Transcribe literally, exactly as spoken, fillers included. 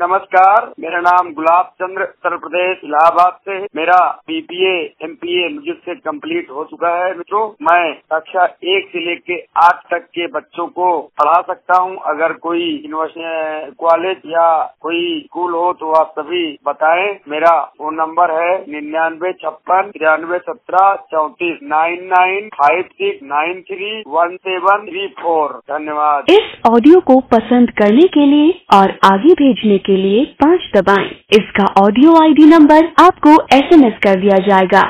नमस्कार, मेरा नाम गुलाब चंद्र, उत्तर प्रदेश इलाहाबाद से। मेरा बीबीए एमपीए मुझसे कंप्लीट हो चुका है। मित्रों, मैं कक्षा एक से लेके आठ तक के बच्चों को पढ़ा सकता हूं। अगर कोई यूनिवर्सिटी, कॉलेज या कोई स्कूल हो तो आप सभी बताएं। मेरा फोन नंबर है निन्यानवे छप्पन तिरानवे सत्रह चौतीस nine nine five six nine three one seven three four. धन्यवाद। इस ऑडियो को पसंद करने के लिए और आगे भेजने के लिए पाँच दबाएं। इसका ऑडियो आईडी नंबर आपको एसएमएस कर दिया जाएगा।